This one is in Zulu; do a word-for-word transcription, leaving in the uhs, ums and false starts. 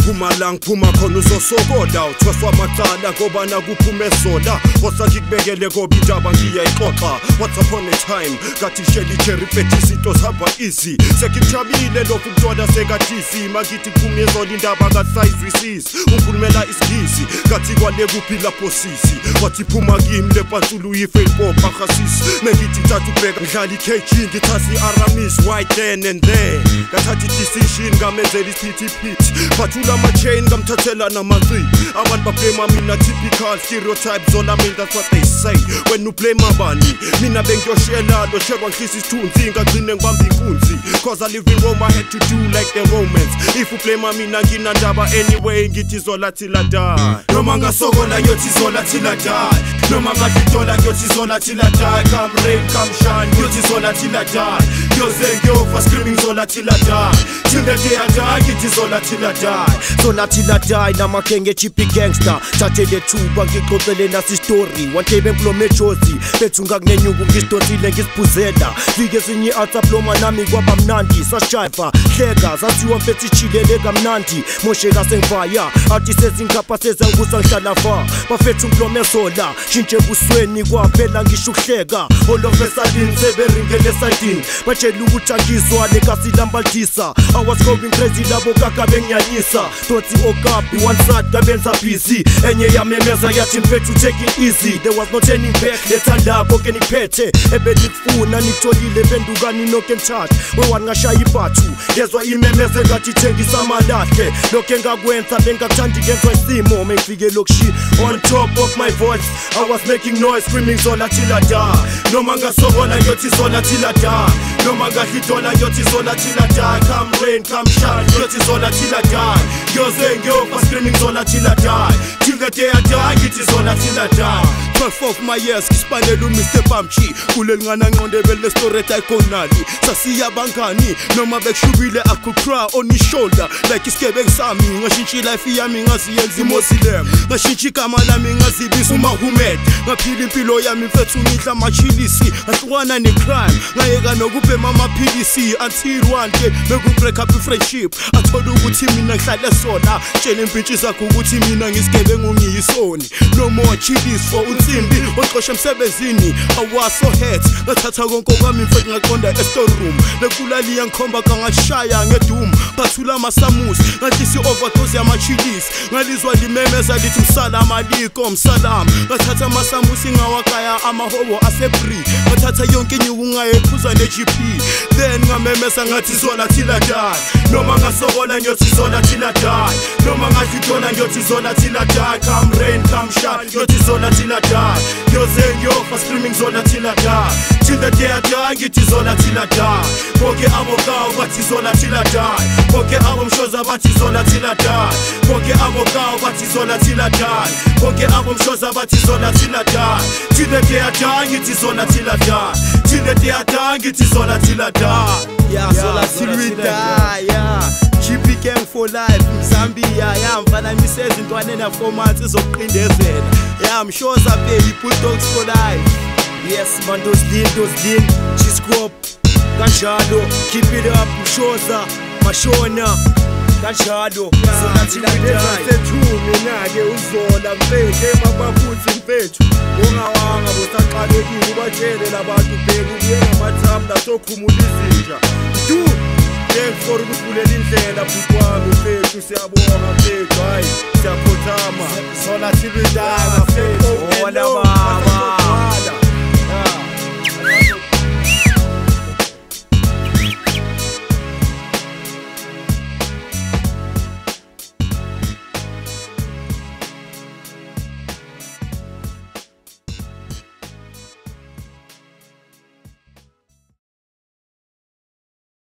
Phuma la ngiphuma khona uzosokola uthwaswa amacala ngoba nakuphume sola Wosa ngikubekele ngoba indaba ngiyayixoxa Once upon a time kathi sheli cherry pet izinto zihamba easy Sekujabile lokhu kuthola sekadisi Magithi kuphuma izolo indaba kasayizwisisi Ungikhulumela isigisi kathi kwale kuphila posisi Wathi phuma kimi le pantulu ifailpop akhasisi Mengithi thathu ubheka ngidlala i-K G ngithasi Aramis right then and there Ngathatha i-decision ngamenzela isiphithiphithi Bathula ama-chain ngamthathela namaci Abantu bablame mina typical stereotypes all I mean that's what they say When you blame abani mina bengiyoshela lo shekwa ngihlisa isithunzi ngagcine ngibamba inkunzi Cause I live in Rome I had to do like the Romans If you blame mina nginandaba anyway ngithi zola till I die Noma ngasokola ngiyothi zola till I die Noma ngaditola ngiyothi zola till I die Come rain come shine ngiyothi zola till I die Ngiyoze ngiyofa screaming zola till I die Till the day I die ngithi zola till I die Zola till I die namakenge chippy gangster Thathele thuba ngixoxele nasi story One day bengiplome jozi bethu ngakunenyuku ngisitotile ngisiphuzela Fike sinye atsaploma nami kwaba mnandi sashiva hleka zaziwa mfethu ichilele kamnandi mosheka sengivaya athi sezingapha sezangusa ngihlala fa bafethu ngiplome sola shintshe busweni kwaphela ngisho ukuhleka all of a sudden seberingele sadini batshela ukuthi angizwa lekasilambaldisa I was going crazy labo kaka benginyanyisa Toti okapi one side kabenza busy enye yamemeza yathi mfethu take it easy there was no turning back letha labo ke niphethe ebenikufuna nitholile bendukani nokenthatha wewan ngashaya ibathu ngezwa imemeze ngathi thengisa amalahle lokho engakwenza bengakuthandi ngenzwa isimo mengifike lokushi on top of my voice I was making noise screaming zola till I die noma ngasokola ngiyothi zola till I die noma ngahlitola ngiyothi zola till I die come rain come shine ngiyothi zola till I die ngiyoze ngiyofa screaming zola till I die till the day I die ngithi zola till I die twelve of my years ngispanela uMr Bamchi kuleli ngana nqonde bele story iconic sasiya bangani noma bekushubile I could cry on his shoulder like isikebe sami ngashintsha life yami ngaziyenza iMuslim ngashintsha igama lami ngazibisa uMahomet ngaphila impilo yami mfethu ngidla amachilisi ngahlukana necrime ngayeka nokubhema amaphilisi until one day beku break up friendship athola ukuthi mina ngihlale sona tshela impintshi zakho ukuthi mina ngisikebe ngiyisoni no more chillis for unsimbi oxosha emsebenzini I was so hurt ngathatha konke kwami mfethu ngaqonda e-storeroom lekulali yangikhomba kangashaya ngedum bathula amasamusi ngathi si overdose yamachillis ngalizwa limemeza lithi msalama aliko msalam ngathatha amasamusi ngawakaya amahobo asefree ngathatha yonke inyuku ngayephuza ne-G P then ngamemeza ngathi zola till I die noma ngasokola ngiyothi zola till I die noma ngahlitola ngiyothi zola till I die come rain come shine ngiyothi zola till I die ngiyoze ngiyofa screaming zola till I die till the day I die ngithi zola till I die bonke abokawo bathi zola till I die bonke abomshoza bathi zola till I die bonke abokawo bathi zola till I die bonke abomshoza bathi zola till I die till the day I die ngithi zola till I die till the day I die ngithi zola till I die yeah zola till we die yeah Chippy gang for life Zambia yeah mfana misezi intwane na four months izoqindezela yeah mshoza baby put dogs for life yes man those deal those deal Chisquop kanjalo keep it up mshoza mashona kanjalo zola till I die sethumi nake uzola mfethu emabafuthi mfethu ungawanga bosaqalekile batshele labantu bheka kuye ngamathamla sokhumula izinja du thanks for ukuvulela indlela bukwami mfethu siyabonga mfethu hayi siyaphothama zola till I die mfethu